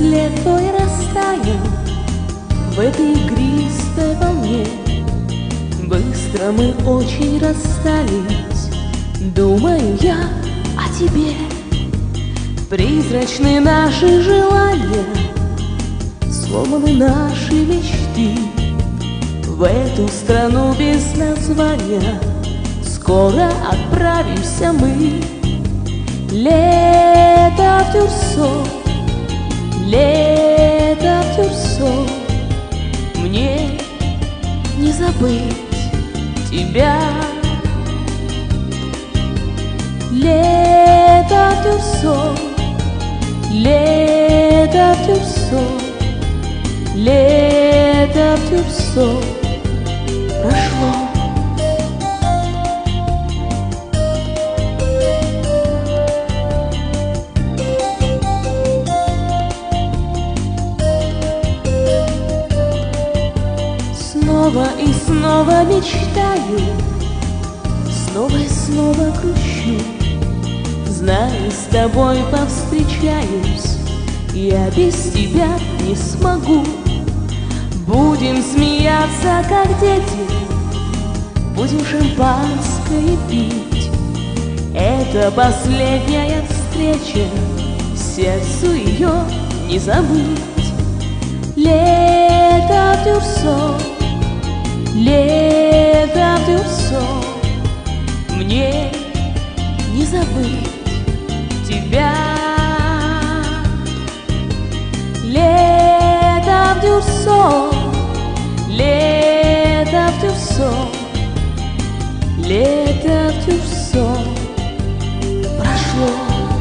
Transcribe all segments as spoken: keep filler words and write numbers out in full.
след твой растаял в этой игристой волне. Быстро мы очень расстались, думаю я о тебе. Призрачны наши желания, сломаны наши мечты. В эту страну без названия скоро отправимся мы. Лето в Тюрсо, лето в Тюрсо, мне не забыть тебя. Лето в Тюрсо, лето в Тюрсо, лето в Тюрсо прошло. Снова и снова мечтаю, снова и снова грущу. Знаю, с тобой повстречаюсь, я без тебя не смогу. Будем смеяться, как дети, будем шампанское пить. Это последняя встреча, сердцу ее не забыть. Лето в Тюрсо, лето в Тюрсо, мне не забыть тебя. Лето в Тюрсо, лето в Тюрсо, лето в Тюрсо прошло.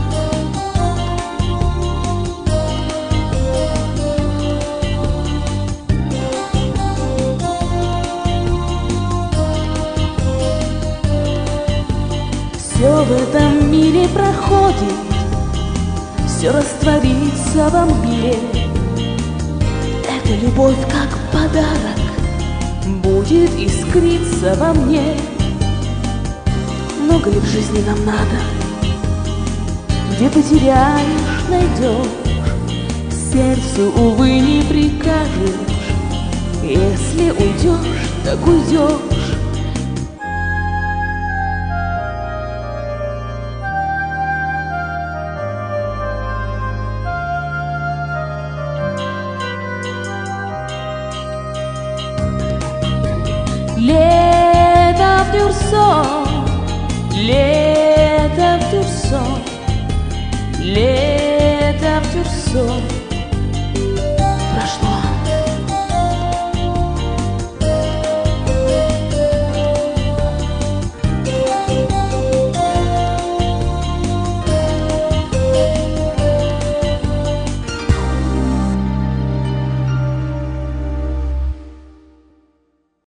Все в этом мире проходит, все растворится во мгле. Эта любовь, как подарок, будет искриться во мне. Много ли в жизни нам надо? Где потеряешь, найдешь, сердцу, увы, не прикажешь. Если уйдешь, так уйдешь. Лето в Тюрсо, лето в Тюрсо, лето в Тюрсо.